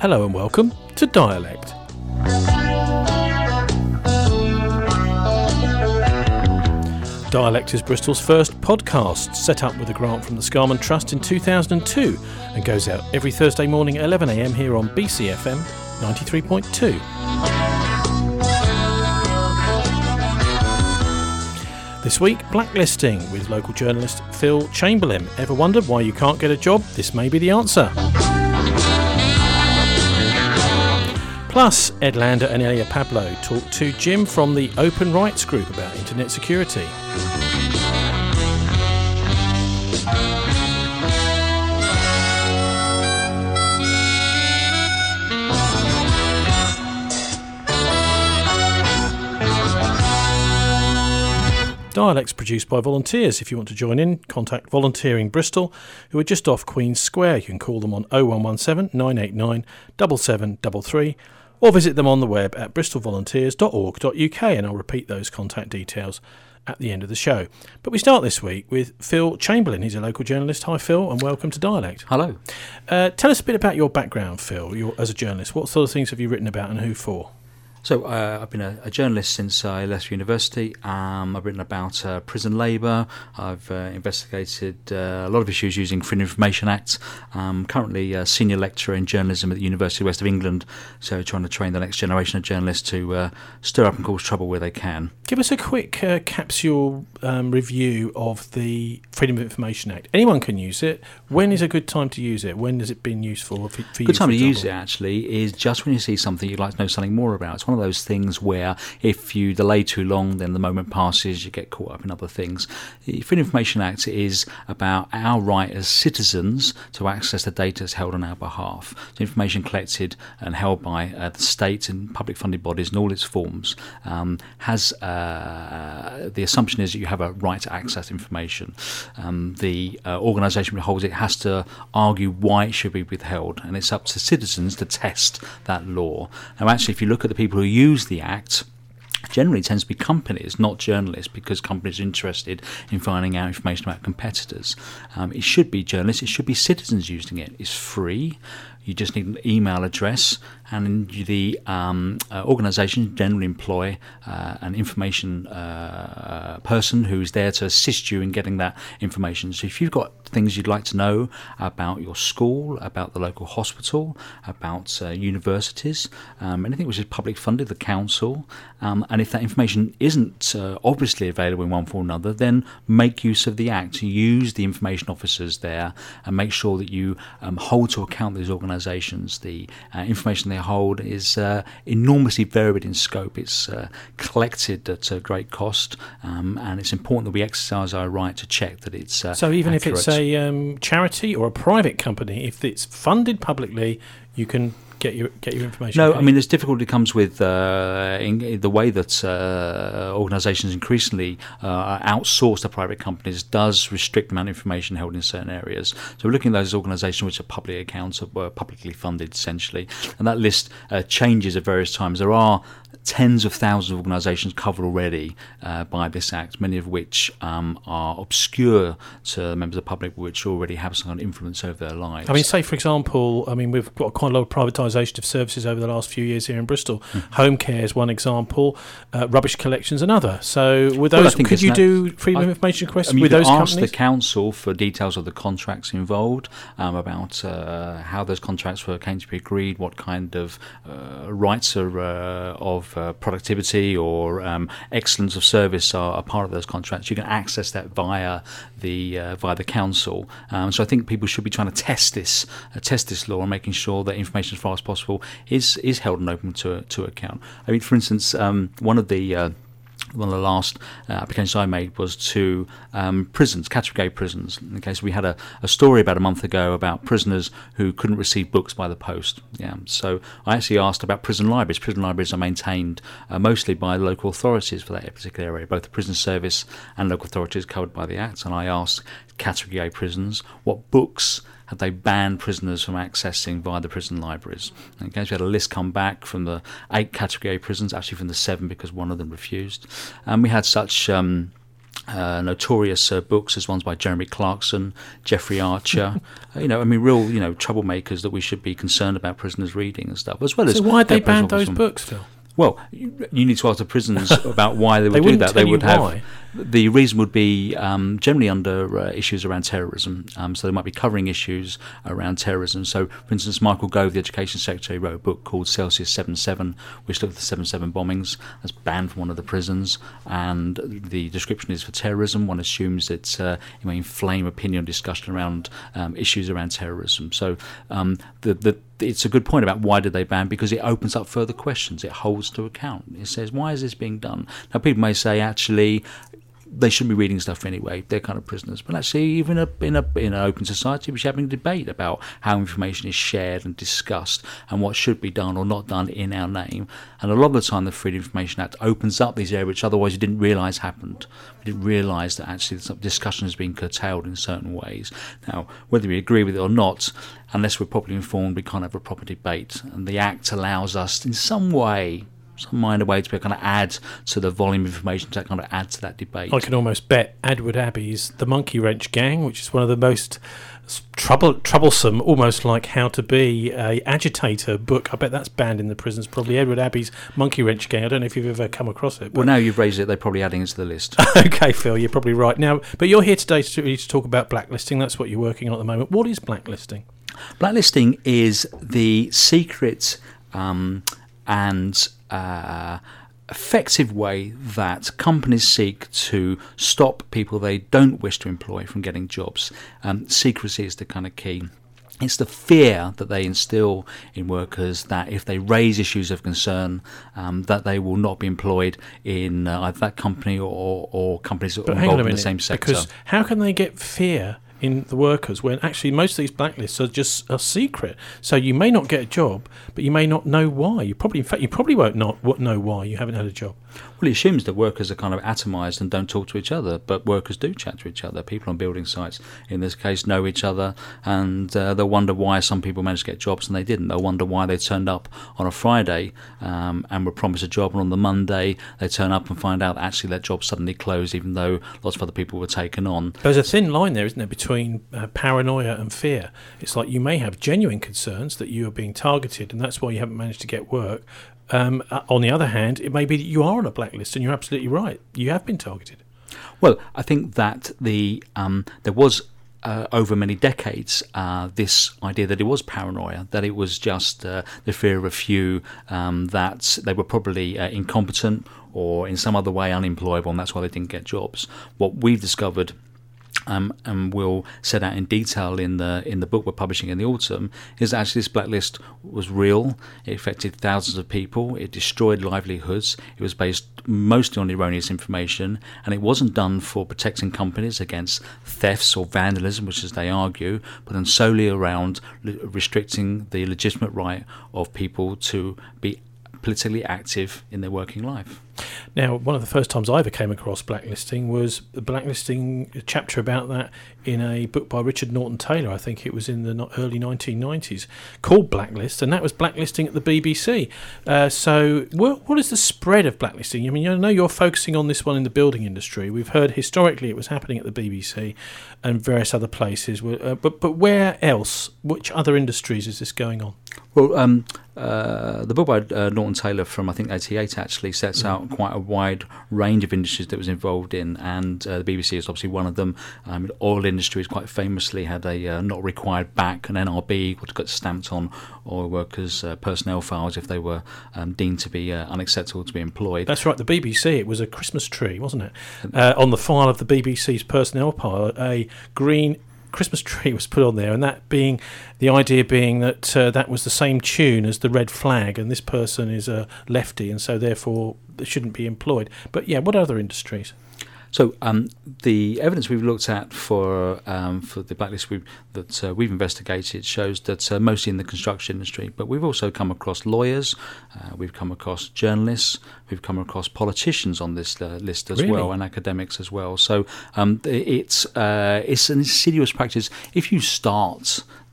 Hello and welcome to Dialect. Dialect is Bristol's first podcast, set up with a grant from the Scarman Trust in 2002 and goes out every Thursday morning at 11 a.m. here on BCFM 93.2. This week, blacklisting with local journalist Phil Chamberlain. Ever wondered why you can't get a job? This may be the answer. Plus, Ed Lander and Elia Pablo talk to Jim from the Open Rights Group about internet security. Dialect's produced by volunteers. If you want to join in, contact Volunteering Bristol, who are just off Queen's Square. You can call them on 0117 989 7733 or visit them on the web at bristolvolunteers.org.uk, and I'll repeat those contact details at the end of the show. But we start this week with Phil Chamberlain. He's a local journalist. Hi, Phil, and welcome to Dialect. Hello. Tell us a bit about your background, Phil, as a journalist. What sort of things have you written about and who for? So I've been a journalist since I left university. I've written about prison labour. I've investigated a lot of issues using Freedom of Information Act. I'm currently a senior lecturer in journalism at the University of West of England, so trying to train the next generation of journalists to stir up and cause trouble where they can. Give us a quick capsule review of the Freedom of Information Act. Anyone can use it. When is a good time to use it? When has it been useful for you? Good time to use it, actually, is just when you see something you'd like to know something more about. It's one of those things where if you delay too long, then the moment passes, you get caught up in other things. The Freedom of Information Act is about our right as citizens to access the data that's held on our behalf. So information collected and held by the state and public funded bodies in all its forms has the assumption is that you have a right to access information. The organisation that holds it has to argue why it should be withheld, and it's up to citizens to test that law. Now, actually, if you look at the people who use the Act, generally it tends to be companies, not journalists, because companies are interested in finding out information about competitors. It should be journalists, it should be citizens using it. It's free. You just need an email address, and the organisation generally employ an information person who is there to assist you in getting that information. So if you've got things you'd like to know about your school, about the local hospital, about universities, anything which is public funded, the council, and if that information isn't obviously available in one form or another, then make use of the Act. Use the information officers there and make sure that you hold to account these organisations. The information they hold is enormously varied in scope. It's collected at a great cost, and it's important that we exercise our right to check that it's so even accurate. If it's a charity or a private company, if it's funded publicly, you can get your information. No, I mean, there's difficulty comes with in the way that organisations increasingly outsource to private companies does restrict the amount of information held in certain areas. So we're looking at those organisations which are publicly accounted, were publicly funded essentially, and that list changes at various times. There are tens of thousands of organisations covered already by this Act, many of which are obscure to members of the public, which already have some kind of influence over their lives. I mean, say, for example, we've got quite a lot of privatisation of services over the last few years here in Bristol. Home care is one example, rubbish collections another. So with those, could you do freedom of information requests with those companies? Ask the council for details of the contracts involved, about how those contracts came to be agreed, what kind of rights are of productivity or excellence of service are part of those contracts. You can access that via the council. So I think people should be trying to test this law and making sure that information as far as possible is held and open to account. I mean, for instance, one of the last applications I made was to prisons, category A prisons. In case we had a story about a month ago about prisoners who couldn't receive books by the post. So I actually asked about prison libraries. Prison libraries are maintained mostly by local authorities for that particular area, both the prison service and local authorities covered by the Act. And I asked category A prisons what books had they banned prisoners from accessing via the prison libraries. Okay, so we had a list come back from the 8 category A prisons, actually from the 7 because one of them refused. And we had such notorious books as ones by Jeremy Clarkson, Jeffrey Archer, real troublemakers that we should be concerned about prisoners reading and stuff, as well as. So why'd they ban those books, Phil? Well, you need to ask the prisons about why they would They do that. wouldn't They would tell you have why. the reason would be generally under issues around terrorism. So they might be covering issues around terrorism. So, for instance, Michael Gove, the Education Secretary, wrote a book called Celsius 77, which looked at the 7/7 bombings. That's banned from one of the prisons, and the description is for terrorism. One assumes it may inflame opinion discussion around issues around terrorism. So it's a good point about why did they ban, because it opens up further questions. It holds to account. It says, why is this being done? Now, people may say, actually, they shouldn't be reading stuff anyway. They're kind of prisoners. But actually, even in an open society, we should have a debate about how information is shared and discussed and what should be done or not done in our name. And a lot of the time, the Freedom of Information Act opens up these areas which otherwise you didn't realise happened. We didn't realise that actually some discussion has been curtailed in certain ways. Now, whether we agree with it or not, unless we're properly informed, we can't have a proper debate. And the Act allows us, in some minor way, to kind of add to the volume of information, to kind of add to that debate. I can almost bet Edward Abbey's The Monkey Wrench Gang, which is one of the most troublesome, almost like How to Be a Agitator book. I bet that's banned in the prisons, probably. Edward Abbey's Monkey Wrench Gang. I don't know if you've ever come across it. Well, now you've raised it, they're probably adding it to the list. Okay, Phil, you're probably right. Now, but you're here today to talk about blacklisting. That's what you're working on at the moment. What is blacklisting? Blacklisting is the secret and effective way that companies seek to stop people they don't wish to employ from getting jobs. Secrecy is the kind of key. It's the fear that they instill in workers that if they raise issues of concern, that they will not be employed in either that company or companies that are involved in the same sector. Because how can they get fear in the workers when actually most of these blacklists are just a secret? So you may not get a job, but you may not know why. You probably won't know why you haven't had a job. Well, it assumes that workers are kind of atomised and don't talk to each other, but workers do chat to each other. People on building sites, in this case, know each other, and they'll wonder why some people managed to get jobs and they didn't. They'll wonder why they turned up on a Friday and were promised a job, and on the Monday they turn up and find out that actually that job suddenly closed, even though lots of other people were taken on. There's a thin line there, isn't there, between paranoia and fear. It's like you may have genuine concerns that you are being targeted, and that's why you haven't managed to get work. On the other hand, it may be that you are on a blacklist, and you're absolutely right. You have been targeted. Well, I think that there was over many decades this idea that it was paranoia, that it was just the fear of a few, that they were probably incompetent or in some other way unemployable, and that's why they didn't get jobs. What we've discovered, and we'll set out in detail in the book we're publishing in the autumn, is actually this blacklist was real. It affected thousands of people. It destroyed livelihoods. It was based mostly on erroneous information, and it wasn't done for protecting companies against thefts or vandalism, which, as they argue, but then solely around restricting the legitimate right of people to be politically active in their working life. Now, one of the first times I ever came across blacklisting was the blacklisting chapter about that in a book by Richard Norton Taylor. I think it was in the early 1990s, called Blacklist, and that was blacklisting at the BBC. So what is the spread of blacklisting? I mean, I know you're focusing on this one in the building industry. We've heard historically it was happening at the BBC and various other places. But where else? Which other industries is this going on? Well, the book by Norton Taylor from, I think, 1988 actually sets out quite a wide range of industries that was involved in, and the BBC is obviously one of them. The oil industry has quite famously had a not required back, an NRB, which got stamped on oil workers' personnel files if they were deemed to be unacceptable to be employed. That's right, the BBC, it was a Christmas tree, wasn't it? On the file of the BBC's personnel pile, a green Christmas tree was put on there, and that being the idea being that that was the same tune as the red flag, and this person is a lefty, and so therefore they shouldn't be employed. But yeah, what other industries? So the evidence we've looked at for the blacklist we've investigated shows that mostly in the construction industry, but we've also come across lawyers, we've come across journalists, we've come across politicians on this list as well, and academics as well. So it's an insidious practice. If you start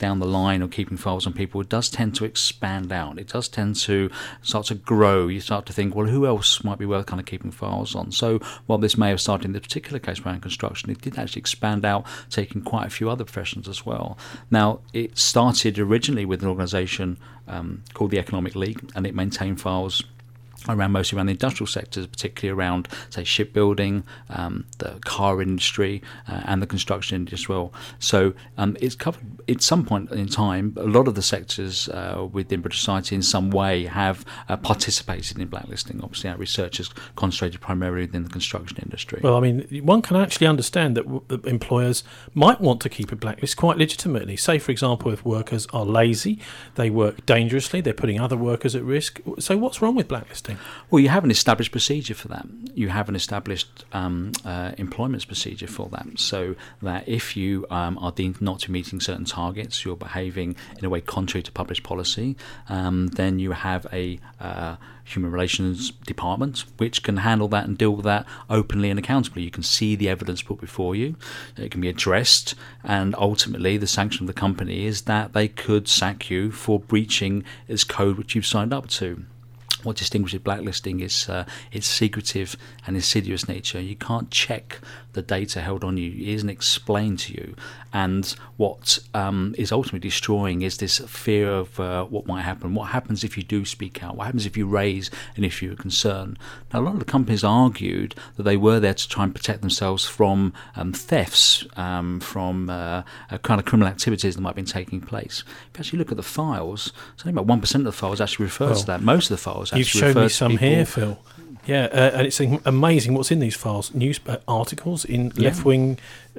down the line of keeping files on people, it does tend to expand out. It does tend to start to grow. You start to think, well, who else might be worth kind of keeping files on? So while this may have started in this particular case around construction, it did actually expand out, taking quite a few other professions as well. Now, it started originally with an organisation called the Economic League, and it maintained files mostly around the industrial sectors, particularly around, say, shipbuilding, the car industry, and the construction industry as well. So it's covered at some point in time. A lot of the sectors within British society in some way have participated in blacklisting. Obviously, our research is concentrated primarily within the construction industry. Well, I mean, one can actually understand that employers might want to keep a blacklist quite legitimately. Say, for example, if workers are lazy, they work dangerously, they're putting other workers at risk. So what's wrong with blacklisting? Well, you have an established procedure for that. You have an established employment procedure for that. So that if you are deemed not to be meeting certain targets, you're behaving in a way contrary to published policy, then you have a human relations department which can handle that and deal with that openly and accountably. You can see the evidence put before you. It can be addressed, and ultimately the sanction of the company is that they could sack you for breaching its code which you've signed up to. What distinguishes blacklisting is its secretive and insidious nature. You can't check the data held on you. It isn't explained to you. And what is ultimately destroying is this fear of what might happen. What happens if you do speak out? What happens if you raise an issue of concern? Now, a lot of the companies argued that they were there to try and protect themselves from thefts, from kind of criminal activities that might have been taking place. If you actually look at the files, it's only about 1% of the files actually refer to that. Most of the files you've shown me some here, Phil. Yeah, and it's amazing what's in these files. News articles in left-wing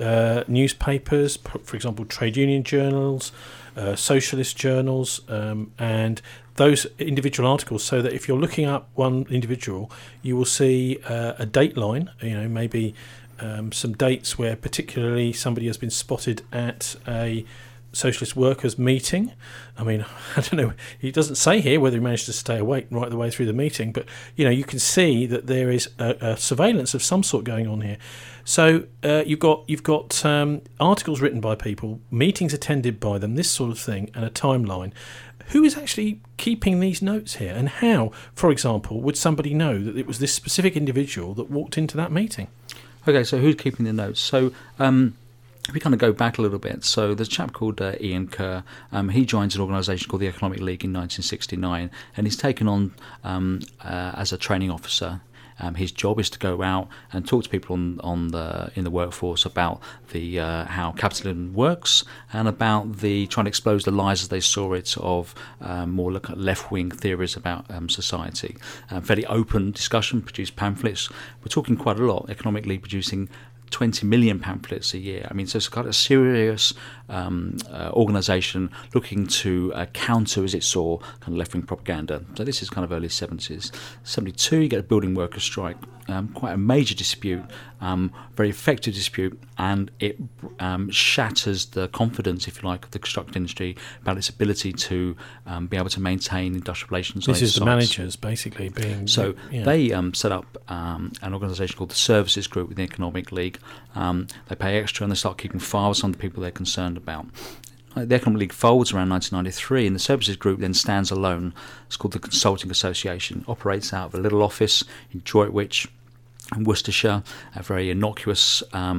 newspapers, for example, trade union journals, socialist journals, and those individual articles. So that if you're looking up one individual, you will see a date line. Maybe some dates where particularly somebody has been spotted at a socialist workers meeting. I mean, I don't know, he doesn't say here whether he managed to stay awake right the way through the meeting, but you can see that there is a surveillance of some sort going on here. So you've got articles written by people, meetings attended by them, this sort of thing, and a timeline. Who is actually keeping these notes here, and how, for example, would somebody know that it was this specific individual that walked into that meeting? Okay, so who's keeping the notes? So if we kind of go back a little bit, so there's a chap called Ian Kerr. He joins an organisation called the Economic League in 1969, and he's taken on as a training officer. His job is to go out and talk to people in the workforce about the how capitalism works, and about trying to expose the lies as they saw it of more left-wing theories about society. Fairly open discussion, produced pamphlets. We're talking quite a lot. Economic League producing 20 million pamphlets a year. I mean, so it's kind of a serious organisation looking to counter, as it saw, kind of left-wing propaganda. So this is kind of early 70s. 72, you get a building workers' strike, quite a major dispute, very effective dispute, and it shatters the confidence, if you like, of the construction industry about its ability to be able to maintain industrial relations. This is the managers, basically, being... So they set up an organisation called the Services Group with the Economic League. They pay extra and they start keeping files on the people they're concerned about. The Economic League folds around 1993, and the Services Group then stands alone. It's called the Consulting Association. Operates out of a little office in Droitwich, in Worcestershire, a very innocuous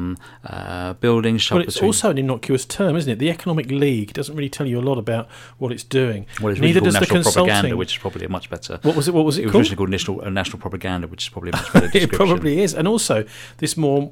building. Well, it's also an innocuous term, isn't it? The Economic League doesn't really tell you a lot about what it's doing. Well, it's really called National Propaganda, which is probably a much better... What was it called? It was originally called National Propaganda, which is probably a much better description. It probably is. And also, this more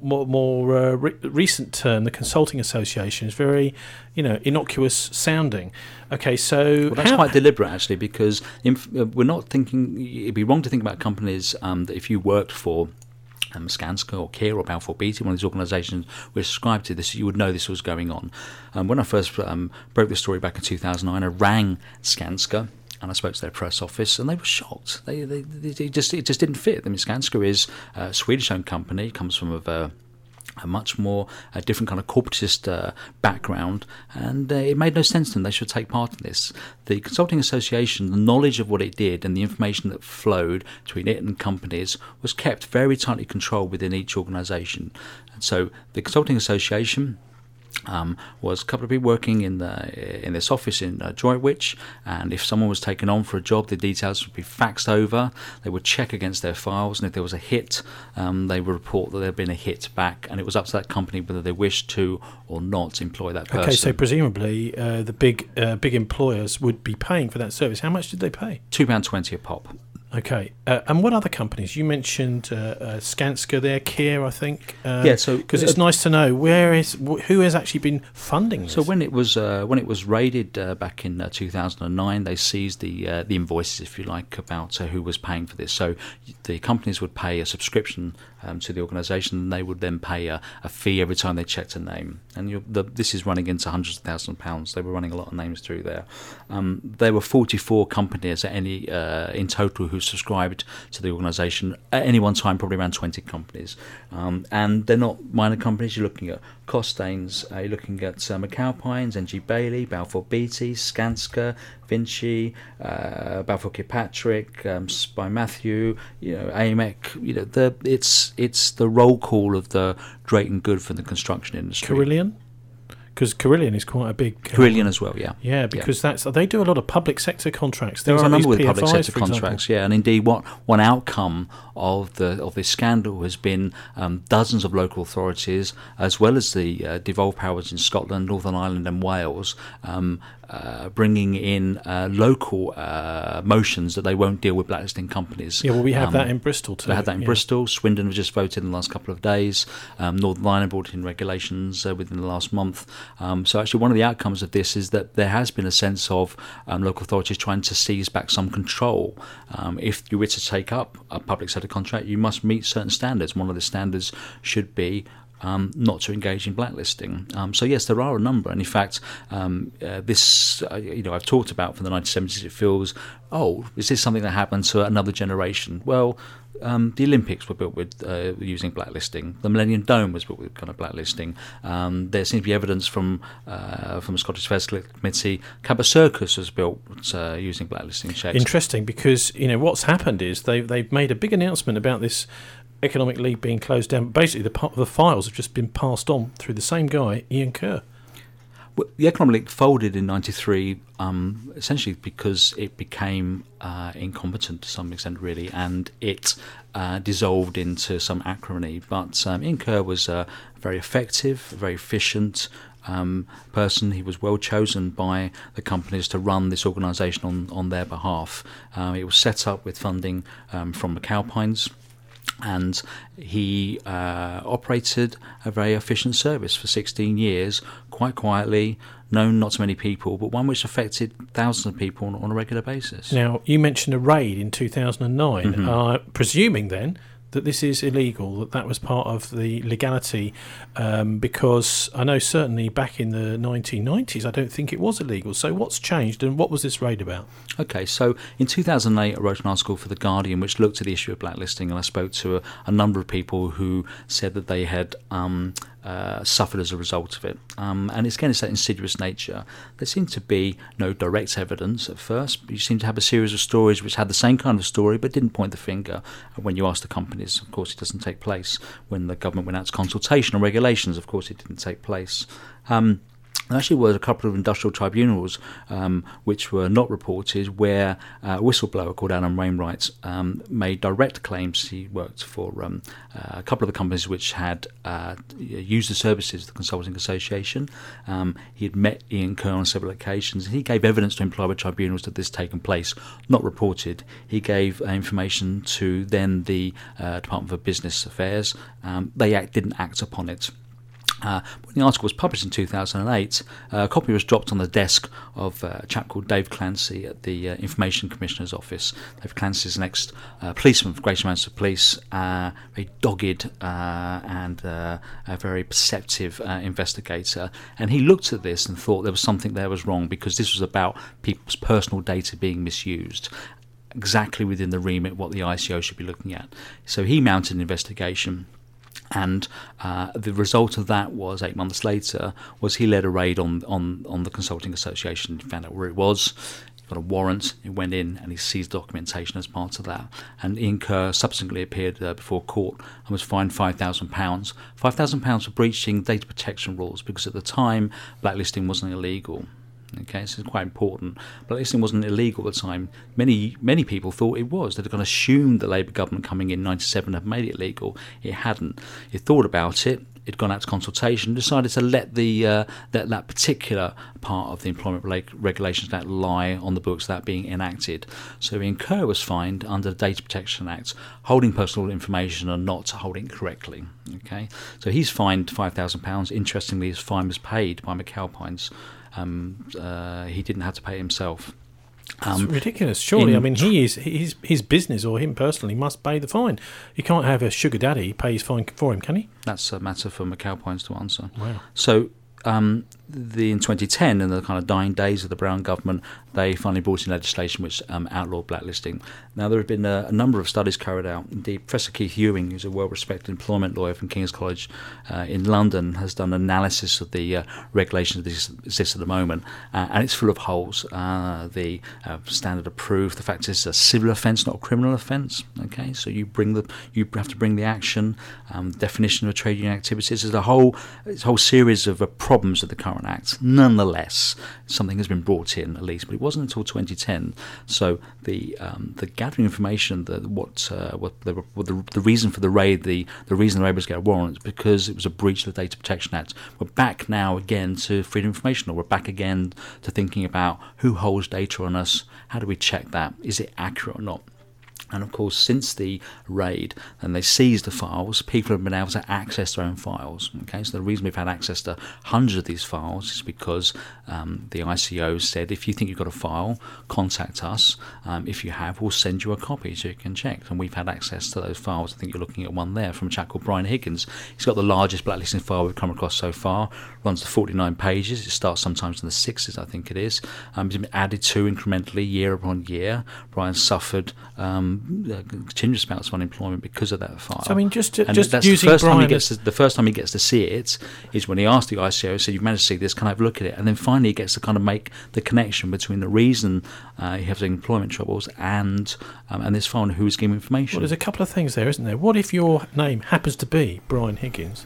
recent term, the Consulting Association, is very, innocuous sounding. Okay, so... Well, that's quite deliberate, actually, because we're not thinking... It'd be wrong to think about companies that if you worked for... Skanska or Kier or Balfour Beatty, one of these organisations we're subscribed to, this, you would know this was going on. When I first broke the story back in 2009, I rang Skanska and I spoke to their press office, and they were shocked. It just didn't fit. I mean, Skanska is a Swedish-owned company, comes from a much more different kind of corporatist background, and it made no sense to them. They should take part in this. The Consulting Association, the knowledge of what it did and the information that flowed between it and companies was kept very tightly controlled within each organisation. And so the Consulting Association was a couple of people working in this office in Droitwich, and if someone was taken on for a job, the details would be faxed over. They would check against their files, and if there was a hit, they would report that there had been a hit back, and it was up to that company whether they wished to or not employ that person. Okay, so presumably the big employers would be paying for that service. How much did they pay? £2.20 a pop. Okay, and what other companies? You mentioned Skanska there, Kier, I think. So because it's nice to know who has actually been funding this. So when it was raided back in 2009, they seized the invoices, if you like, about who was paying for this. So the companies would pay a subscription to the organisation, and they would then pay a fee every time they checked a name. And this is running into hundreds of thousands of pounds. They were running a lot of names through there. There were 44 companies in total who subscribed to the organisation at any one time, probably around 20 companies, and they're not minor companies. You're looking at Costains, you're looking at McAlpines, NG Bailey, Balfour Beatty, Skanska, Vinci, Balfour Kirkpatrick, Spy Matthew, AMEC. It's the roll call of the Drayton Good for the construction industry. Carillion? Because Carillion is quite a big... Carillion as well, yeah. Yeah, because they do a lot of public sector contracts. There are a number with public sector for contracts, example. yeah. And indeed, one outcome of this scandal has been dozens of local authorities, as well as the devolved powers in Scotland, Northern Ireland and Wales, bringing in local motions that they won't deal with blacklisting companies. Yeah, well, we have that in Bristol too. They had that in Bristol. Swindon have just voted in the last couple of days. Northern Ireland brought in regulations within the last month. So actually one of the outcomes of this is that there has been a sense of local authorities trying to seize back some control. If you were to take up a public sector contract, you must meet certain standards. One of the standards should be not to engage in blacklisting. So yes, there are a number, and in fact, this I've talked about from the 1970s. It feels, is this something that happened to another generation? Well, the Olympics were built with using blacklisting. The Millennium Dome was built with kind of blacklisting. There seems to be evidence from the Scottish Affairs Committee. Cabot Circus was built using blacklisting checks. Interesting, because what's happened is they've made a big announcement about this Economic League being closed down. Basically, the files have just been passed on through the same guy, Ian Kerr. Well, the Economic League folded in '93, essentially because it became incompetent to some extent, really, and it dissolved into some acrimony. But Ian Kerr was very effective, very efficient person. He was well chosen by the companies to run this organisation on their behalf. It was set up with funding from McAlpines, and he operated a very efficient service for 16 years, quite quietly, known not to many people, but one which affected thousands of people on a regular basis. Now, you mentioned a raid in 2009, presuming then that this is illegal, that was part of the legality, because I know certainly back in the 1990s, I don't think it was illegal. So what's changed, and what was this raid about? Okay, so in 2008, I wrote an article for The Guardian which looked at the issue of blacklisting, and I spoke to a number of people who said that they had suffered as a result of it. And it's that insidious nature. There seemed to be no direct evidence at first, but you seem to have a series of stories which had the same kind of story but didn't point the finger when you asked the companies. Of course, it doesn't take place. When the government went out to consultation on regulations, of course, it didn't take place. There actually were a couple of industrial tribunals which were not reported, where a whistleblower called Alan Wainwright made direct claims. He worked for a couple of the companies which had used the services of the Consulting Association. He had met Ian Kerr on several occasions, and he gave evidence to employment tribunals that this had taken place, not reported. He gave information to then the Department of Business Affairs. They didn't act upon it. When the article was published in 2008, a copy was dropped on the desk of a chap called Dave Clancy at the Information Commissioner's Office. Dave Clancy is an ex-policeman for Greater Manchester Police, very dogged and a very perceptive investigator. And he looked at this and thought there was something there was wrong, because this was about people's personal data being misused, exactly within the remit what the ICO should be looking at. So he mounted an investigation. And the result of that was 8 months later was he led a raid on the Consulting Association. He found out where it was. got a warrant. He went in and he seized documentation as part of that. And Ian Kerr subsequently appeared before court and was fined £5,000. £5,000 for breaching data protection rules, because at the time blacklisting wasn't illegal. Okay, so it's quite important. Blacklisting wasn't illegal at the time. Many people thought it was. They'd kind of assumed the Labour government coming in 97 had made it legal. It hadn't. It thought about it. It'd gone out to consultation, decided to let that particular part of the Employment Regulations Act lie on the books, that being enacted. So Ian Kerr was fined under the Data Protection Act, holding personal information and not holding it correctly. Okay, so he's fined £5,000. Interestingly, his fine was paid by McAlpines. He didn't have to pay it himself. It's ridiculous. Surely, I mean, his business, or him personally, must pay the fine. He can't have a sugar daddy pay his fine for him, can he? That's a matter for McAlpines to answer. Wow. So in 2010, in the kind of dying days of the Brown government, they finally brought in legislation which outlawed blacklisting. Now, there have been a number of studies carried out. Indeed, Professor Keith Ewing, who's a well-respected employment lawyer from King's College in London, has done analysis of the regulations that exist at the moment, and it's full of holes. The standard of proof, the fact is it's a civil offence, not a criminal offence. Okay, so you have to bring the action. Definition of trade union activities. There's a whole series of problems with the current Act. Nonetheless, something has been brought in, at least, but it wasn't until 2010. So the gathering information, the reason for the raid, the reason they were able to get a warrant is because it was a breach of the Data Protection Act. We're back now again to Freedom of Information Law. We're back again to thinking about who holds data on us. How do we check that? Is it accurate or not? And of course, since the raid and they seized the files, people have been able to access their own files. Okay, so the reason we've had access to hundreds of these files is because the ICO said, if you think you've got a file, contact us. If you have, we'll send you a copy so you can check. And we've had access to those files. I think you're looking at one there from a chap called Brian Higgins. He's got the largest blacklisting file we've come across so far. Runs to 49 pages. It starts sometimes in the 60s, I think it is. It's been added to incrementally year upon year. Brian suffered continuous amounts of unemployment because of that file. So I mean, just using the first time he gets to see it is when he asked the ICO, "So you've managed to see this? Can I have a look at it?" And then finally, he gets to kind of make the connection between the reason he has employment troubles and this file and who's giving information. Well, there's a couple of things there, isn't there? What if your name happens to be Brian Higgins?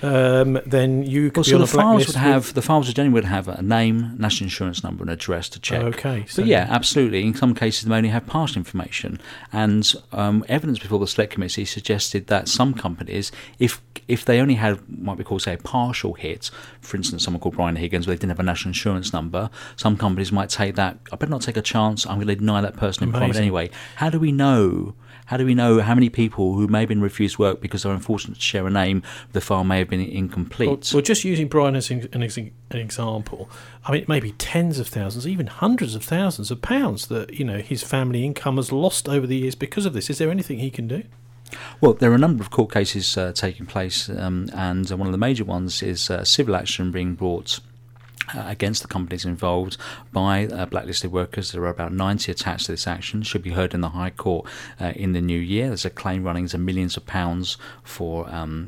Then you could be on a blacklist. The files generally would have a name, national insurance number, and address to check. Okay, but yeah, absolutely. In some cases, they only have partial information, and evidence before the Select Committee suggested that some companies, if they only had what we call, say, a partial hit, for instance, someone called Brian Higgins, where they didn't have a national insurance number, some companies might take that. I better not take a chance. I'm going to deny that person employment anyway. How do we know? How do we know how many people who may have been refused work because they're unfortunate to share a name, the file may have been incomplete? Well, just using Brian as an example, I mean, it may be tens of thousands, even hundreds of thousands of pounds that his family income has lost over the years because of this. Is there anything he can do? Well, there are a number of court cases taking place, and one of the major ones is civil action being brought against the companies involved by blacklisted workers. There are about 90 attached to this action. Should be heard in the High Court in the new year. There's a claim running to millions of pounds for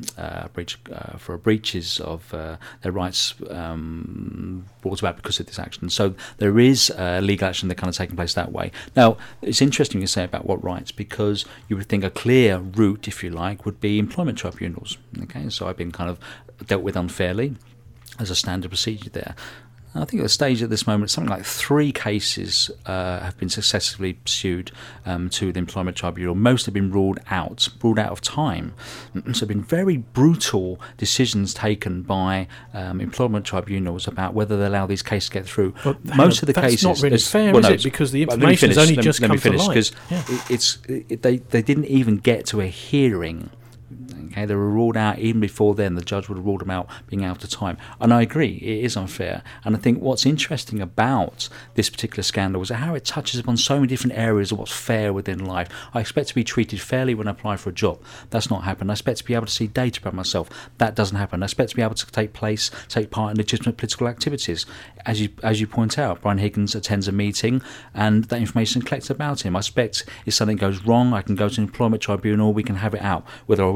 breaches of their rights brought about because of this action. So there is legal action that kind of taking place that way. Now, it's interesting you say about what rights, because you would think a clear route, if you like, would be employment tribunals. Okay, so I've been kind of dealt with unfairly as a standard procedure there. I think at the stage at this moment, something like 3 cases have been successfully pursued to the Employment Tribunal. Most have been ruled out of time. So there have been very brutal decisions taken by employment tribunals about whether they allow these cases to get through. Well, most of the cases... That's not really fair, is it? Because the information has only just come to light. Because they didn't even get to a hearing. Okay, they were ruled out even before then. The judge would have ruled them out being out of time. And I agree, it is unfair. And I think what's interesting about this particular scandal is how it touches upon so many different areas of what's fair within life. I expect to be treated fairly when I apply for a job. That's not happened. I expect to be able to see data about myself. That doesn't happen. I expect to be able to take part in legitimate political activities. As you point out, Brian Higgins attends a meeting and that information is collected about him. I expect if something goes wrong, I can go to an employment tribunal, we can have it out. Whether I win or lose,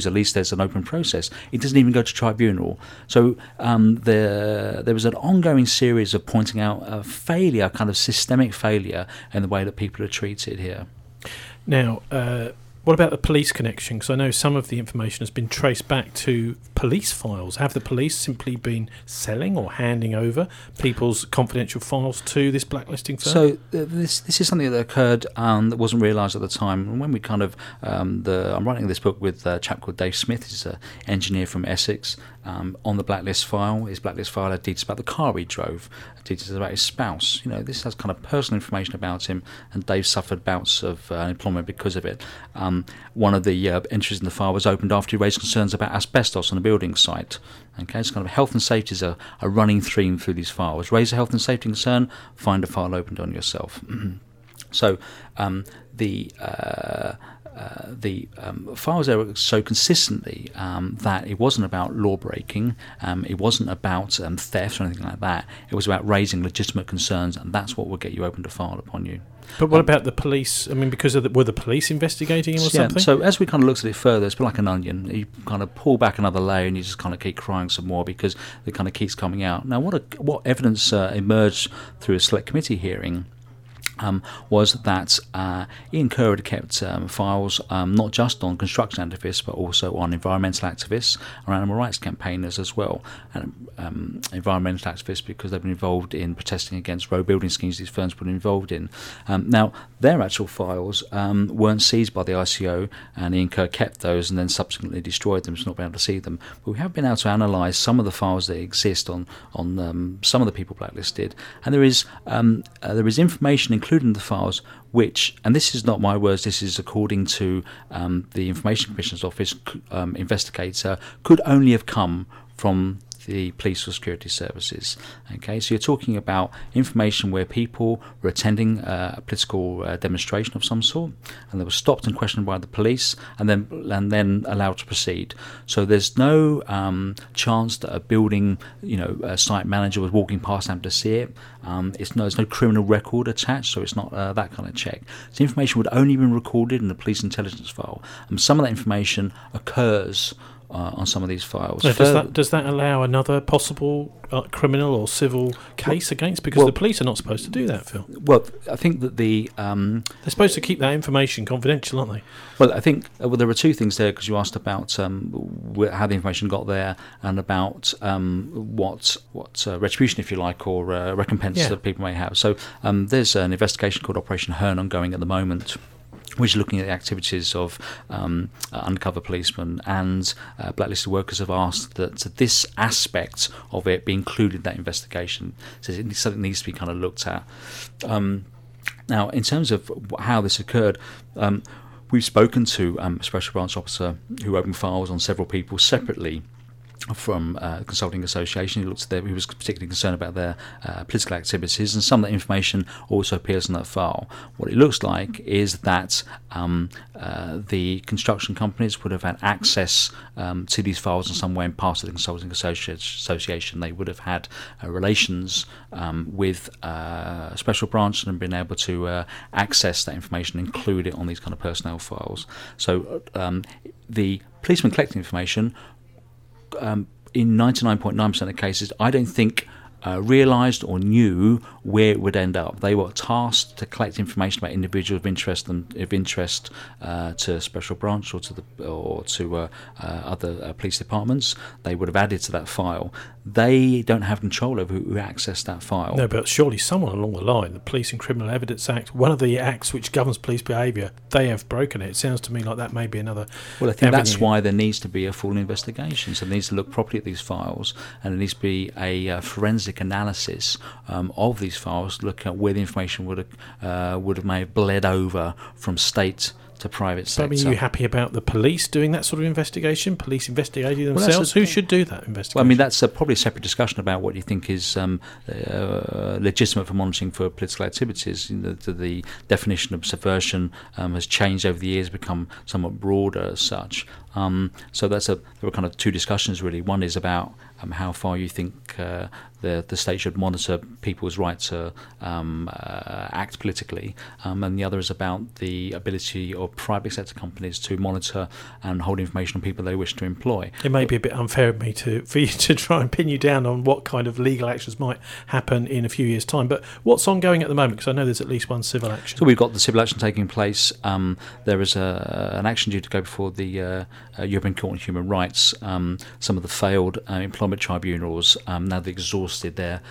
at least there's an open process. It doesn't even go to tribunal. So there was an ongoing series of pointing out a failure, kind of systemic failure in the way that people are treated here. Now, what about the police connection? Because I know some of the information has been traced back to police files. Have the police simply been selling or handing over people's confidential files to this blacklisting firm? So this is something that occurred that wasn't realised at the time. And when we kind of, I'm writing this book with a chap called Dave Smith. He's an engineer from Essex. On the blacklist file, his blacklist file had details about the car he drove, details about his spouse. This has kind of personal information about him, and Dave suffered bouts of unemployment because of it. One of the entries in the file was opened after he raised concerns about asbestos on a building site. Okay, so kind of health and safety is a running theme through these files. Raise a health and safety concern, find a file opened on yourself. So the files there were so consistently that it wasn't about law breaking, it wasn't about theft or anything like that. It was about raising legitimate concerns, and that's what will get you open to file upon you. But what about the police? I mean, because were the police investigating him or something? So as we kind of looked at it further, it's a bit like an onion. You kind of pull back another layer and you just kind of keep crying some more because it kind of keeps coming out. Now, what evidence emerged through a select committee hearing was that Ian Kerr had kept files not just on construction activists but also on environmental activists or animal rights campaigners as well. And environmental activists because they've been involved in protesting against road building schemes these firms were involved in. Now, their actual files weren't seized by the ICO, and Ian Kerr kept those and then subsequently destroyed them, so not been able to see them. But we have been able to analyse some of the files that exist on some of the people blacklisted, and there is information including the files which, and this is not my words, this is according to the Information Commissioner's Office investigator, could only have come from the police or security services. Okay, so you're talking about information where people were attending a political demonstration of some sort, and they were stopped and questioned by the police, and then allowed to proceed. So there's no chance that a building, a site manager was walking past and to see it. There's no criminal record attached, so it's not that kind of check. So information would only been recorded in the police intelligence file, and some of that information occurs on some of these files. So does that allow another possible criminal or civil case against? Because the police are not supposed to do that, Phil. Well, I think that they're supposed to keep that information confidential, aren't they? Well, I think there are two things there, because you asked about how the information got there and about what retribution, if you like, or recompense that people may have. So there's an investigation called Operation Hearn ongoing at the moment, which is looking at the activities of undercover policemen, and blacklisted workers have asked that this aspect of it be included in that investigation. So it's something that needs to be kind of looked at. Now, in terms of how this occurred, we've spoken to a special branch officer who opened files on several people separately from Consulting Association. He was particularly concerned about their political activities, and some of that information also appears in that file. What it looks like is that the construction companies would have had access to these files in some way in past the Consulting Association. They would have had relations with a special branch and been able to access that information and include it on these kind of personnel files. So the policemen collecting information, in 99.9% of cases, I don't think realised or knew where it would end up. They were tasked to collect information about individuals of interest to special branch or to other police departments. They would have added to that file. They don't have control over who accessed that file. No, but surely someone along the line, the Police and Criminal Evidence Act, one of the acts which governs police behaviour, they have broken it. It sounds to me like that may be another. Well, I think that's why there needs to be a full investigation. So there needs to look properly at these files, and there needs to be a forensic analysis of these files, look at where the information would have may have bled over from state to private sector. But are you happy about the police doing that sort of investigation? Police investigating themselves? Who should do that investigation? Well, I mean, that's probably a separate discussion about what you think is legitimate for monitoring for political activities. The definition of subversion has changed over the years, become somewhat broader as such. So there are kind of two discussions really. One is about how far you think the state should monitor people's right to act politically, and the other is about the ability of private sector companies to monitor and hold information on people they wish to employ. It may be a bit unfair of me for you to try and pin you down on what kind of legal actions might happen in a few years' time, but what's ongoing at the moment? Because I know there's at least one civil action. So we've got the civil action taking place. There is an action due to go before the European Court on Human Rights. Some of the failed employment tribunals, now they've exhausted their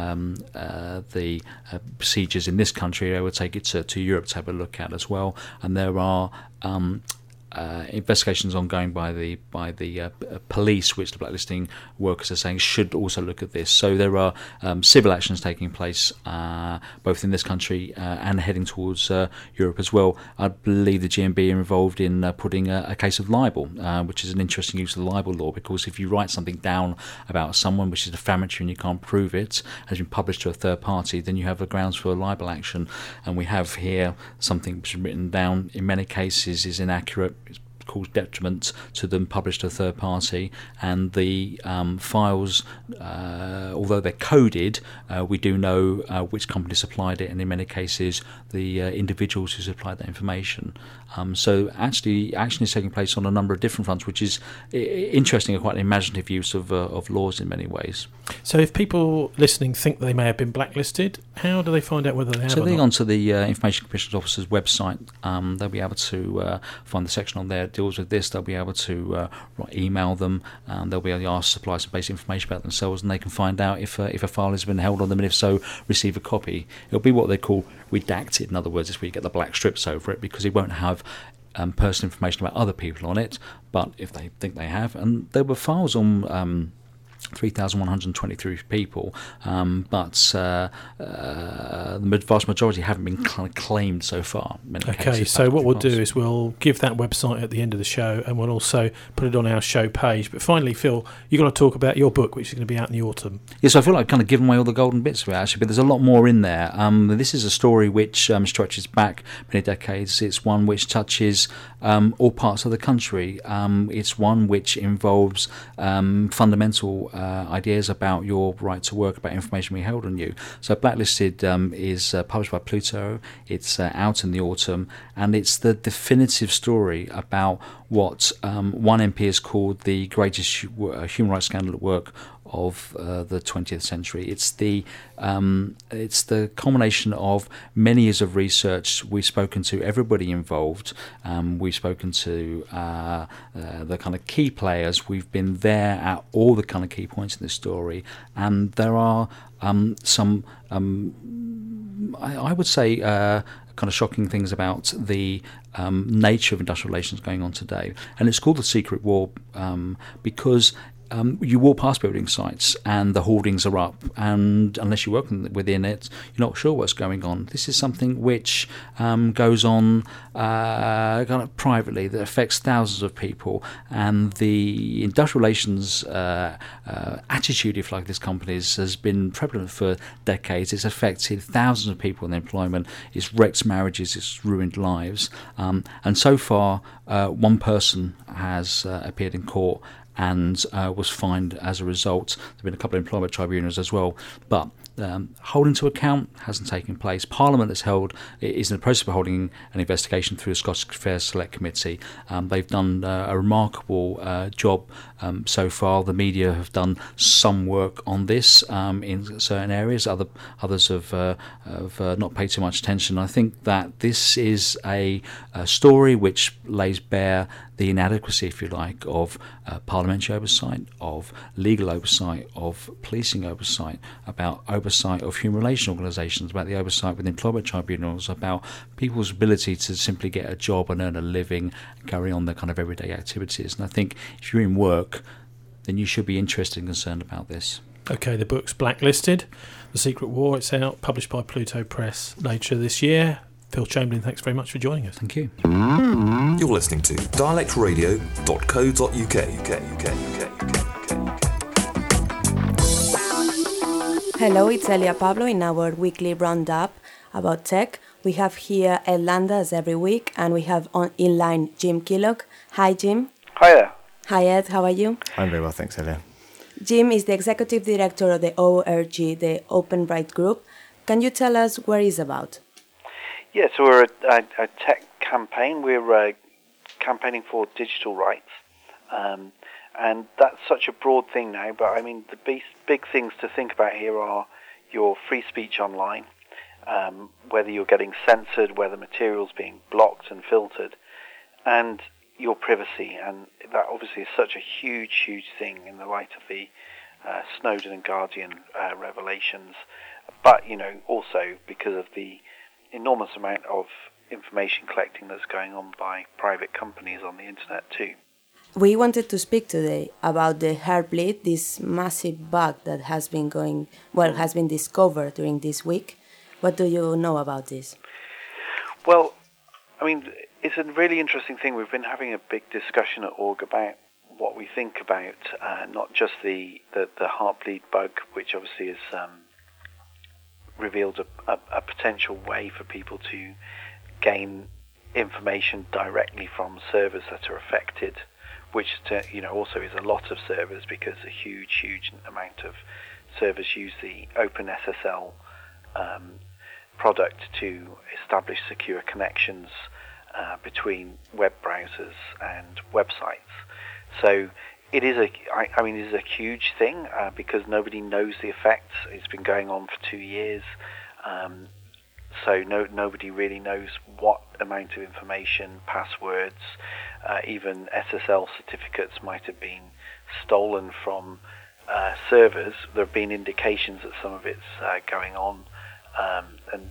the procedures in this country, they will take it to Europe to have a look at as well. And there are investigations ongoing by the police, which the blacklisting workers are saying should also look at this. So there are civil actions taking place both in this country and heading towards Europe as well. I believe the GMB are involved in putting a case of libel, which is an interesting use of the libel law, because if you write something down about someone which is defamatory and you can't prove it, has been published to a third party, then you have a grounds for a libel action. And we have here something which is written down in many cases is inaccurate, cause detriment to them, published to a third party, and the files, although they're coded, we do know which company supplied it, and in many cases the individuals who supplied that information. So actually action is taking place on a number of different fronts, which is interesting and quite an imaginative use of laws in many ways. So if people listening think they may have been blacklisted, how do they find out whether they have so or they not? go onto the Information Commission's Office's website. They'll be able to find the section on there that deals with this. They'll be able to email them. They'll be able to ask, supply some basic information about themselves, and they can find out if a file has been held on them, and if so, receive a copy. It'll be what they call redacted. In other words, it's where you get the black strips over it, because it won't have personal information about other people on it, but if they think they have. And there were files on 3,123 people, but the vast majority haven't been kind of claimed so far. Okay, so what we'll do is we'll give that website at the end of the show, and we'll also put it on our show page. But finally, Phil, you've got to talk about your book, which is going to be out in the autumn. Yes, I feel like I've kind of given away all the golden bits of it, actually, but there's a lot more in there. This is a story which stretches back many decades. It's one which touches all parts of the country. It's one which involves fundamental ideas about your right to work, about information we held on you. So Blacklisted is published by Pluto. It's out in the autumn, and it's the definitive story about what one MP has called the greatest human rights scandal at work of the 20th century. It's the culmination of many years of research. We've spoken to everybody involved. We've spoken to the kind of key players. We've been there at all the kind of key points in this story, and there are some I would say kind of shocking things about the nature of industrial relations going on today. And it's called The Secret War because you walk past building sites and the hoardings are up, and unless you work within it, you're not sure what's going on. This is something which goes on kind of privately, that affects thousands of people, and the industrial relations attitude, if like, this company's has been prevalent for decades. It's affected thousands of people in employment. It's wrecked marriages. It's ruined lives. And so far, one person has appeared in court and was fined as a result. There have been a couple of employment tribunals as well, but holding to account hasn't taken place. Parliament is in the process of holding an investigation through the Scottish Affairs Select Committee. They've done a remarkable job so far. The media have done some work on this in certain areas. Others have not paid too much attention. I think that this is a story which lays bare the inadequacy, if you like, of parliamentary oversight, of legal oversight, of policing oversight, about oversight of human relations organisations, about the oversight with employment tribunals, about people's ability to simply get a job and earn a living and carry on their kind of everyday activities. And I think if you're in work, then you should be interested and concerned about this. Okay, the book's Blacklisted, The Secret War. It's out, published by Pluto Press later this year. Phil Chamberlain, thanks very much for joining us. Thank you. You're listening to dialectradio.co.uk. Hello, it's Elia Pablo in our weekly roundup about tech. We have here Ed Landa as every week, and we have in line Jim Killock. Hi, Jim. Hi there. Hi, Ed. How are you? I'm very well, thanks, Elia. Jim is the executive director of the ORG, the Open Right Group. Can you tell us what it's about? Yeah, so we're a tech campaign. We're campaigning for digital rights. And that's such a broad thing now, but I mean, the big things to think about here are your free speech online, whether you're getting censored, whether material's being blocked and filtered, and your privacy. And that obviously is such a huge, huge thing in the light of the Snowden and Guardian revelations, but, also because of the enormous amount of information collecting that's going on by private companies on the internet too. We wanted to speak today about the Heartbleed, this massive bug that has been discovered during this week. What do you know about this? Well, I mean, it's a really interesting thing. We've been having a big discussion at Org about what we think about not just the Heartbleed bug, which obviously has revealed a potential way for people to gain information directly from servers that are affected, which also is a lot of servers, because a huge amount of servers use the OpenSSL product to establish secure connections between web browsers and websites. So it is it is a huge thing because nobody knows the effects. It's been going on for 2 years. So nobody really knows what amount of information, passwords, even SSL certificates might have been stolen from servers. There have been indications that some of it's going on, and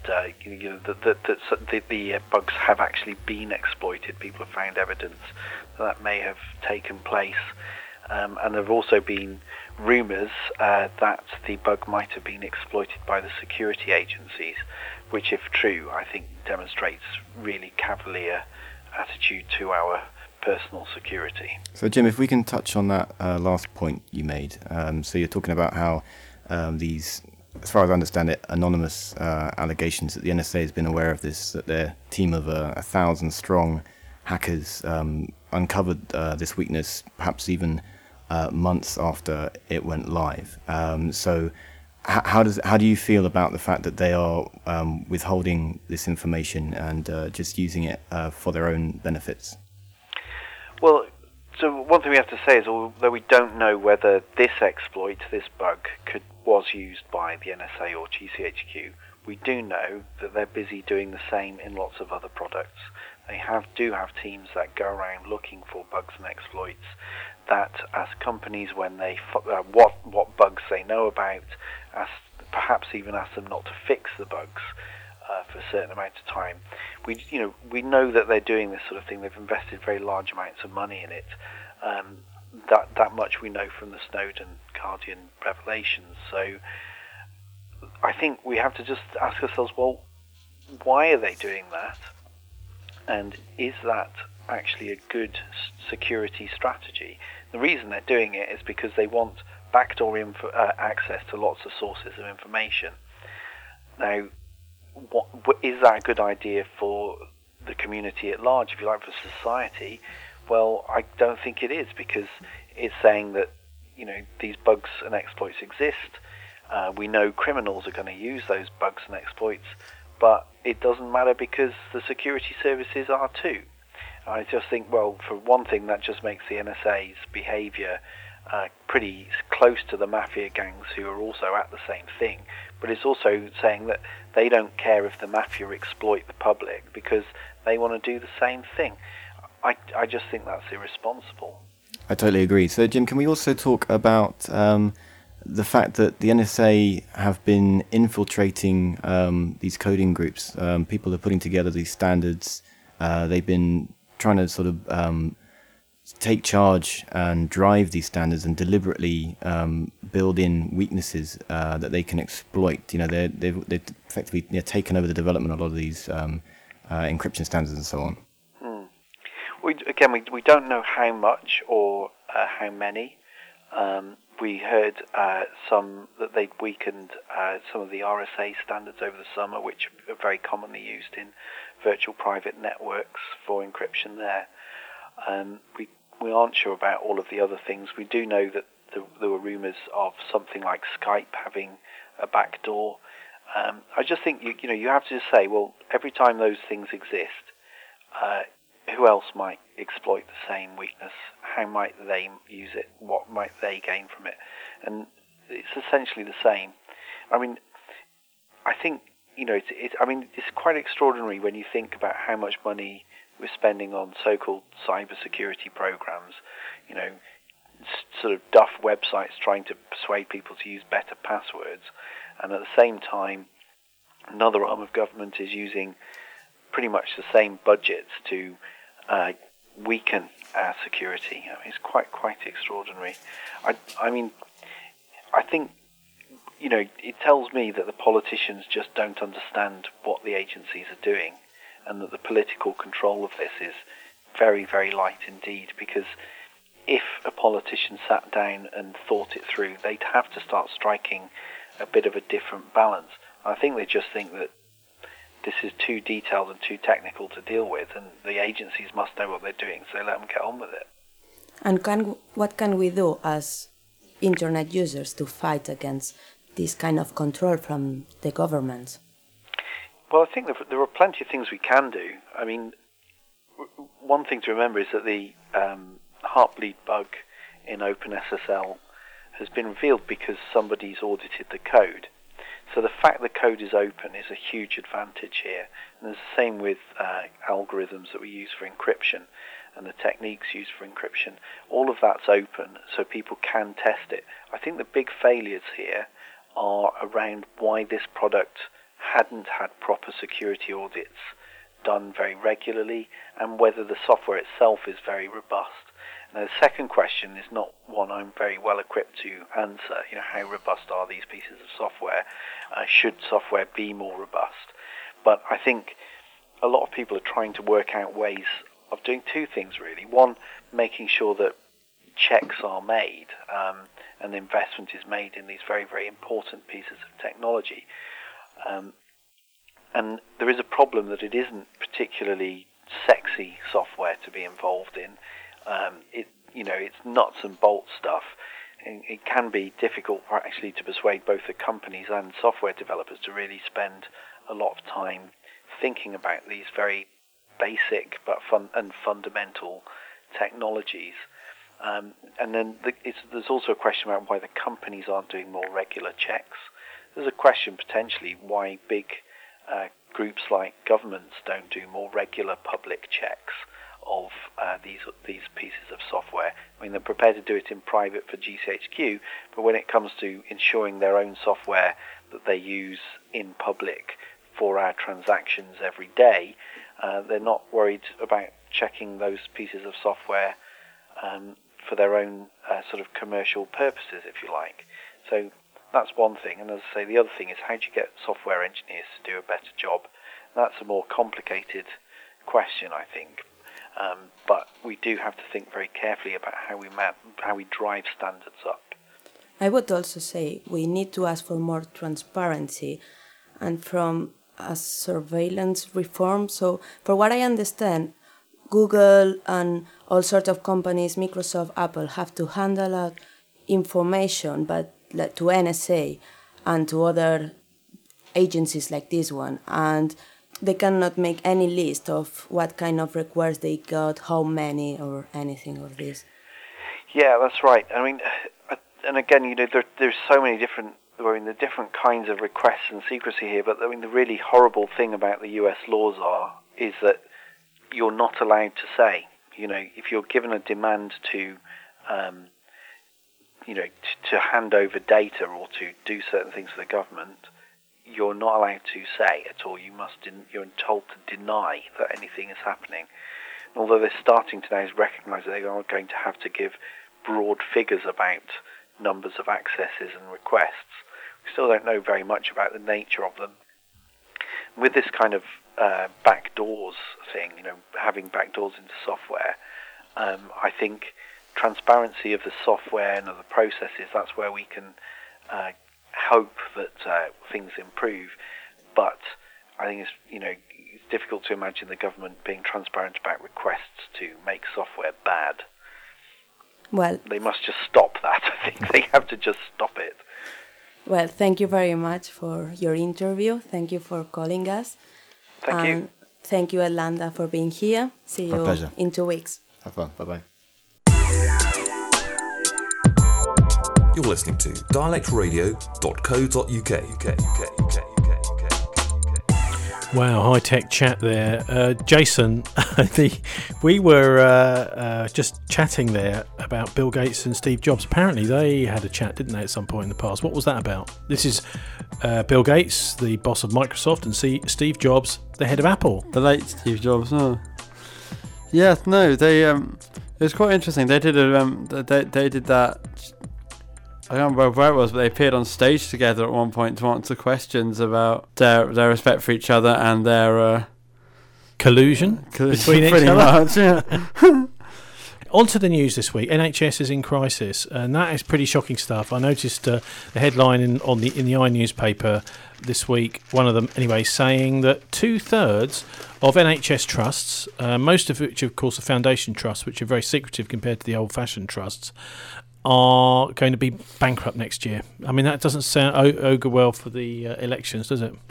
the bugs have actually been exploited. People have found evidence that may have taken place, and there have also been rumours that the bug might have been exploited by the security agencies, which, if true, I think demonstrates really cavalier attitude to our personal security. So, Jim, if we can touch on that last point you made. So you're talking about how these, as far as I understand it, anonymous allegations that the NSA has been aware of this, that their team of 1,000-strong hackers uncovered this weakness, perhaps even months after it went live. So how do you feel about the fact that they are withholding this information and just using it for their own benefits? Well, so one thing we have to say is, although we don't know whether this exploit, this bug, was used by the NSA or GCHQ, we do know that they're busy doing the same in lots of other products. They do have teams that go around looking for bugs and exploits, that ask companies when they what bugs they know about, perhaps even ask them not to fix the bugs for a certain amount of time. We know that they're doing this sort of thing. They've invested very large amounts of money in it. That much we know from the Snowden Guardian revelations. So I think we have to just ask ourselves, well, why are they doing that? And is that actually a good security strategy? The reason they're doing it is because they want backdoor access to lots of sources of information. Now, what is that a good idea for the community at large, if you like, for society? Well, I don't think it is, because it's saying that these bugs and exploits exist. We know criminals are going to use those bugs and exploits, but it doesn't matter because the security services are too. I just think, well, for one thing, that just makes the NSA's behaviour pretty close to the mafia gangs who are also at the same thing. But it's also saying that they don't care if the mafia exploit the public because they want to do the same thing. I just think that's irresponsible. I totally agree. So, Jim, can we also talk about the fact that the NSA have been infiltrating these coding groups? People are putting together these standards. They've been trying to sort of take charge and drive these standards and deliberately build in weaknesses that they can exploit. They've effectively taken over the development of a lot of these encryption standards and so on. We don't know how much or how many. We heard some that they'd weakened some of the RSA standards over the summer, which are very commonly used in virtual private networks for encryption there. We aren't sure about all of the other things. We do know that there were rumours of something like Skype having a backdoor. I just think you have to just say, well, every time those things exist, who else might exploit the same weakness? How might they use it? What might they gain from it? And it's essentially the same. I mean, I think it's quite extraordinary when you think about how much money we're spending on so-called cybersecurity programs. Sort of duff websites trying to persuade people to use better passwords, and at the same time, another arm of government is using pretty much the same budgets to weaken our security. I mean, it's quite extraordinary. I mean, I think it tells me that the politicians just don't understand what the agencies are doing, and that the political control of this is very, very light indeed, because if a politician sat down and thought it through, they'd have to start striking a bit of a different balance. I think they just think that this is too detailed and too technical to deal with, and the agencies must know what they're doing, so let them get on with it. And what can we do as internet users to fight against this kind of control from the government? Well, I think there are plenty of things we can do. I mean, one thing to remember is that the Heartbleed bug in OpenSSL has been revealed because somebody's audited the code. So the fact the code is open is a huge advantage here. And it's the same with algorithms that we use for encryption and the techniques used for encryption. All of that's open, so people can test it. I think the big failures here are around why this product hadn't had proper security audits done very regularly, and whether the software itself is very robust. Now, the second question is not one I'm very well equipped to answer. How robust are these pieces of software? Should software be more robust? But I think a lot of people are trying to work out ways of doing two things, really. One, making sure that checks are made and investment is made in these very, very important pieces of technology. And there is a problem that it isn't particularly sexy software to be involved in. It's nuts and bolts stuff. And it can be difficult actually to persuade both the companies and software developers to really spend a lot of time thinking about these very basic but fundamental technologies. And then there's also a question about why the companies aren't doing more regular checks. There's a question potentially why big groups like governments don't do more regular public checks of these pieces of software. I mean, they're prepared to do it in private for GCHQ, but when it comes to ensuring their own software that they use in public for our transactions every day, they're not worried about checking those pieces of software for their own sort of commercial purposes, if you like. So that's one thing. And as I say, the other thing is, how do you get software engineers to do a better job? That's a more complicated question, I think. But we do have to think very carefully about how we drive standards up. I would also say we need to ask for more transparency and from a surveillance reform. So for what I understand, Google and all sorts of companies, Microsoft, Apple, have to handle out information but to NSA and to other agencies like this one, and they cannot make any list of what kind of requests they got, how many, or anything of this. Yeah, that's right. I mean, and again, there's so many different kinds of requests and secrecy here. But I mean, the really horrible thing about the U.S. laws is that you're not allowed to say. If you're given a demand to hand over data or to do certain things for the government, you're not allowed to say at all. You're told to deny that anything is happening. And although they're starting to now recognise that they are going to have to give broad figures about numbers of accesses and requests, we still don't know very much about the nature of them. With this kind of backdoors thing, having backdoors into software, I think transparency of the software and of the processes, that's where we can hope that things improve. But I think it's difficult to imagine the government being transparent about requests to make software bad. Well, they must just stop that. I think they have to just stop it. Well, thank you very much for your interview. Thank you for calling us. Thank you. Thank you, Atlanta, for being here. See My you pleasure. in 2 weeks. Have fun. Bye-bye. You're listening to dialectradio.co.uk. Wow, high-tech chat there. Jason, we were just chatting there about Bill Gates and Steve Jobs. Apparently they had a chat, didn't they, at some point in the past? What was that about? This is Bill Gates, the boss of Microsoft, and Steve Jobs, the head of Apple. The late Steve Jobs, no. Yeah, no, they it was quite interesting. They did they did that. I don't remember where it was, but they appeared on stage together at one point to answer questions about their respect for each other and their Collusion between each pretty other. much, yeah. On to the news this week. NHS is in crisis, and that is pretty shocking stuff. I noticed the headline in the I newspaper this week, one of them anyway, saying that 2/3 of NHS trusts, most of which of course are foundation trusts, which are very secretive compared to the old-fashioned trusts, are going to be bankrupt next year. I mean, that doesn't sound augur well for the elections, does it?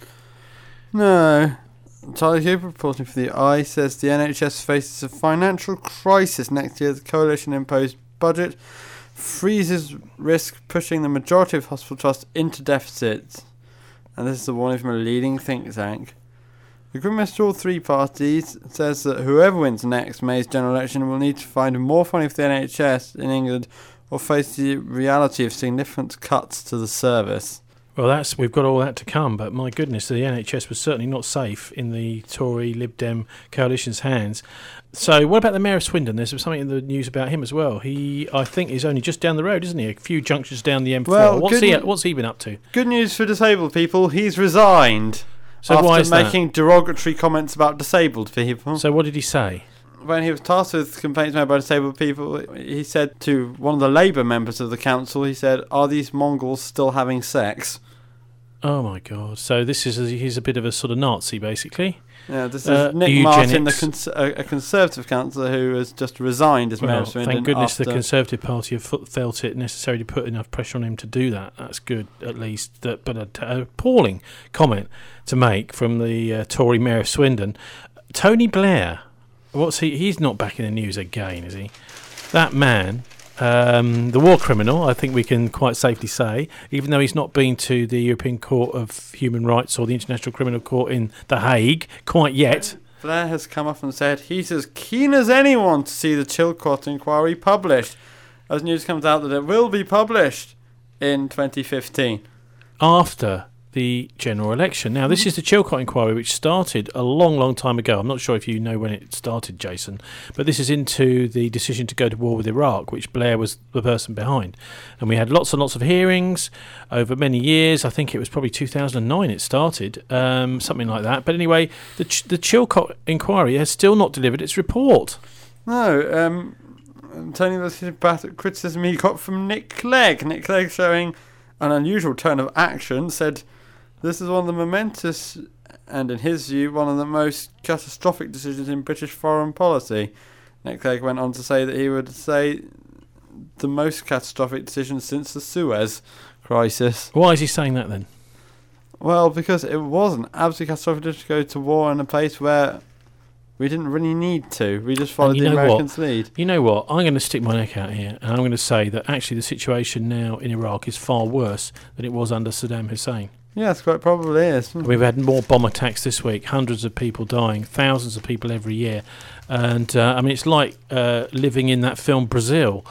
No. Charlie Cooper, reporting for the Eye, says the NHS faces a financial crisis next year. The coalition-imposed budget freezes risk, pushing the majority of hospital trusts into deficits. And this is a warning from a leading think tank. The agreement of all three parties says that whoever wins next May's general election will need to find more funding for the NHS in England or face the reality of significant cuts to the service. Well, we've got all that to come, but my goodness, the NHS was certainly not safe in the Tory Lib Dem coalition's hands. So what about the Mayor of Swindon? There's something in the news about him as well. He, I think, is only just down the road, isn't he? A few junctions down the M4. Well, what's he been up to? Good news for disabled people, he's resigned So why is after making derogatory comments about disabled people. So what did he say? When he was tasked with complaints made by disabled people, he said to one of the Labour members of the council, he said, "Are these Mongols still having sex?" Oh my God! So he's a bit of a sort of Nazi, basically. Yeah, this is Nick Martin, a Conservative councillor who has just resigned as Mayor of Swindon. Thank goodness the Conservative Party have felt it necessary to put enough pressure on him to do that. That's good, at least. But an appalling comment to make from the Tory Mayor of Swindon. Tony Blair, what's he? He's not back in the news again, is he? That man, the war criminal, I think we can quite safely say, even though he's not been to the European Court of Human Rights or the International Criminal Court in The Hague quite yet. Blair has come up and said he's as keen as anyone to see the Chilcot inquiry published, as news comes out that it will be published in 2015. After the general election. Now, this is the Chilcot inquiry, which started a long, long time ago. I'm not sure if you know when it started, Jason, but this is into the decision to go to war with Iraq, which Blair was the person behind. And we had lots and lots of hearings over many years. I think it was probably 2009 it started, something like that. But anyway, the Chilcot inquiry has still not delivered its report. No, Tony was about criticism he got from Nick Clegg. Nick Clegg, showing an unusual turn of action, said this is one of the momentous and, in his view, one of the most catastrophic decisions in British foreign policy. Nick Clegg went on to say that he would say the most catastrophic decision since the Suez crisis. Why is he saying that then? Well, because it wasn't absolutely catastrophic to go to war in a place where we didn't really need to. We just followed the Americans' lead. You know what? I'm going to stick my neck out here, and I'm going to say that actually the situation now in Iraq is far worse than it was under Saddam Hussein. Yes, quite probably is. We've had more bomb attacks this week, hundreds of people dying, thousands of people every year. And, I mean, it's like living in that film Brazil.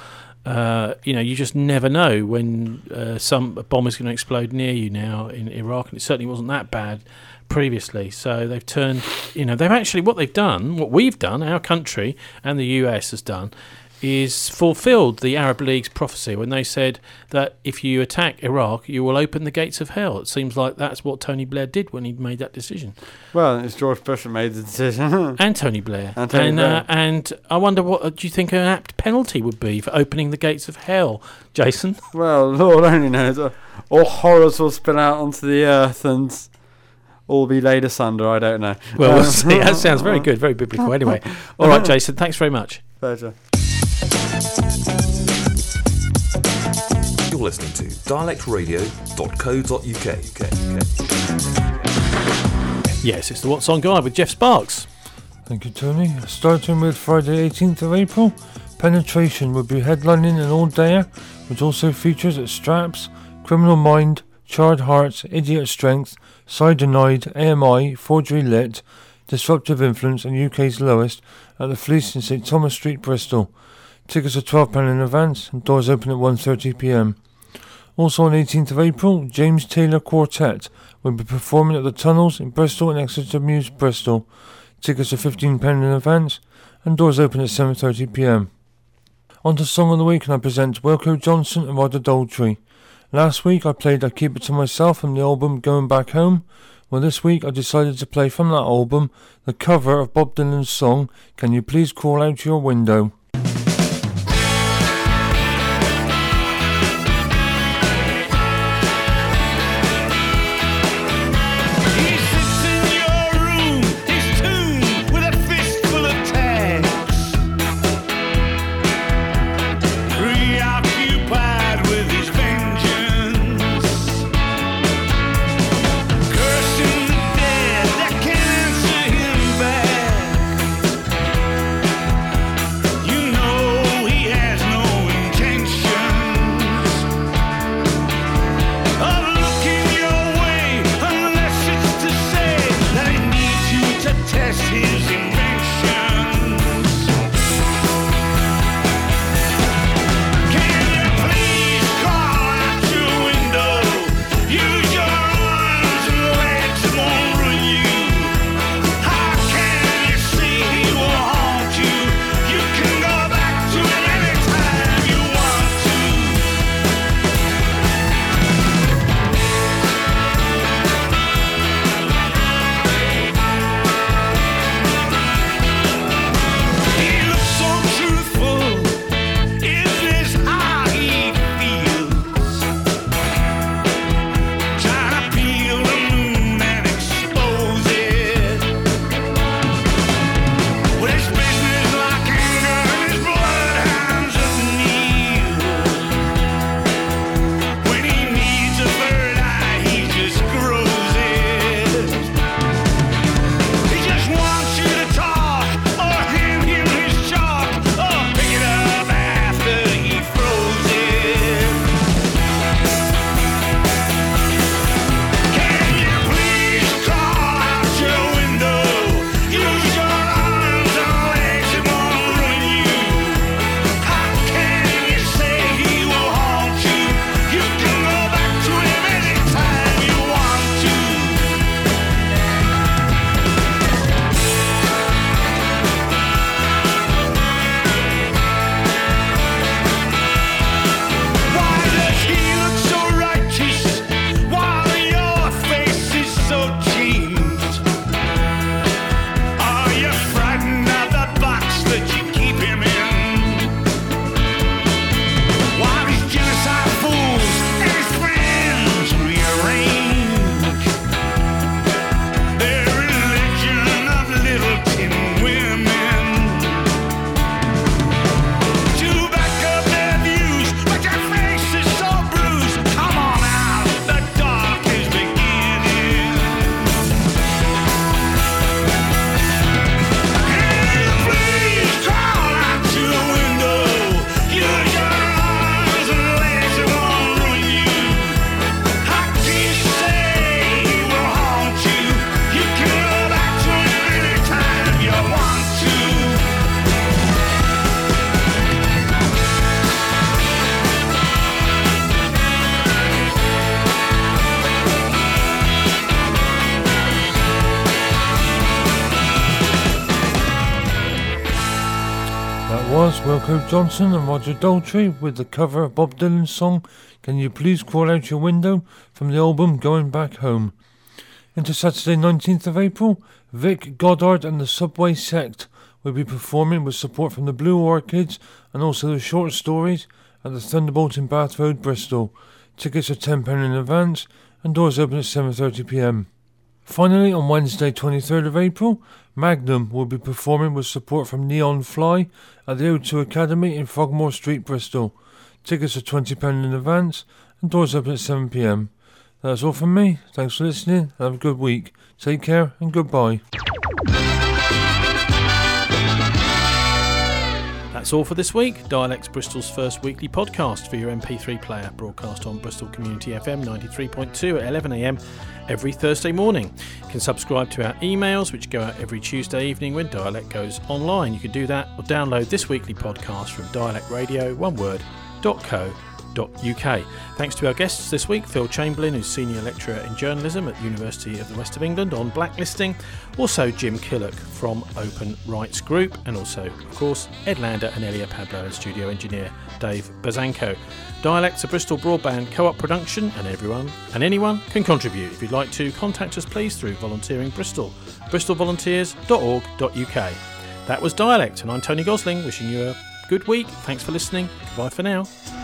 You just never know when some bomb is going to explode near you now in Iraq, and it certainly wasn't that bad previously. So they've turned, what we've done, our country and the US has done, is fulfilled the Arab League's prophecy when they said that if you attack Iraq, you will open the gates of hell. It seems like that's what Tony Blair did when he made that decision. Well, it's George Bush that made the decision. And Tony Blair. Blair. And I wonder, what do you think an apt penalty would be for opening the gates of hell, Jason? Well, Lord only knows. All horrors will spill out onto the earth and all be laid asunder. I don't know. Well, we'll see. That sounds very good, very biblical. Anyway, all right, Jason, thanks very much. Pleasure. listening to dialectradio.co.uk. Yes, it's the What's On Guide with Jeff Sparks. Thank you, Tony. Starting with Friday 18th of April, Penetration will be headlining an all-dayer, which also features Straps, Criminal Mind, Charred Hearts, Idiot Strength, Cyanide, AMI, Forgery Lit, Disruptive Influence and UK's Lowest at the Fleece in St Thomas Street, Bristol. Tickets are £12 in advance and doors open at 1:30pm. Also on 18th of April, James Taylor Quartet will be performing at the Tunnels in Bristol and Exeter Muse, Bristol. Tickets are £15 in advance and doors open at 7:30pm. On to Song of the Week, and I present Wilko Johnson and Roger Daltrey. Last week I played I Keep It To Myself from the album Going Back Home. Well, this week I decided to play from that album the cover of Bob Dylan's song Can You Please Crawl Out Your Window. Was Wilko Johnson and Roger Daltrey with the cover of Bob Dylan's song Can You Please Crawl Out Your Window from the album Going Back Home. Into Saturday 19th of April, Vic Goddard and the Subway Sect will be performing with support from the Blue Orchids and also the Short Stories at the Thunderbolt in Bath Road, Bristol. Tickets are £10 in advance and doors open at 7:30pm. Finally, on Wednesday 23rd of April, Magnum will be performing with support from Neon Fly at the O2 Academy in Frogmore Street, Bristol. Tickets are £20 in advance and doors open at 7 p.m. That's all from me. Thanks for listening and have a good week. Take care and goodbye. That's all for this week. Dialects Bristol's first weekly podcast for your MP3 player, broadcast on Bristol Community FM 93.2 at 11 a.m. every Thursday morning. You can subscribe to our emails, which go out every Tuesday evening when Dialect goes online. You can do that or download this weekly podcast from dialectradio.co.uk. Thanks to our guests this week, Phil Chamberlain, who's Senior Lecturer in Journalism at the University of the West of England on blacklisting, also Jim Killock from Open Rights Group, and also, of course, Ed Lander and Elia Pablo and studio engineer Dave Bazanko. Dialects, a Bristol Broadband co-op production, and anyone can contribute. If you'd like to, contact us please through Volunteering Bristol, bristolvolunteers.org.uk. That was Dialect, and I'm Tony Gosling, wishing you a good week. Thanks for listening. Goodbye for now.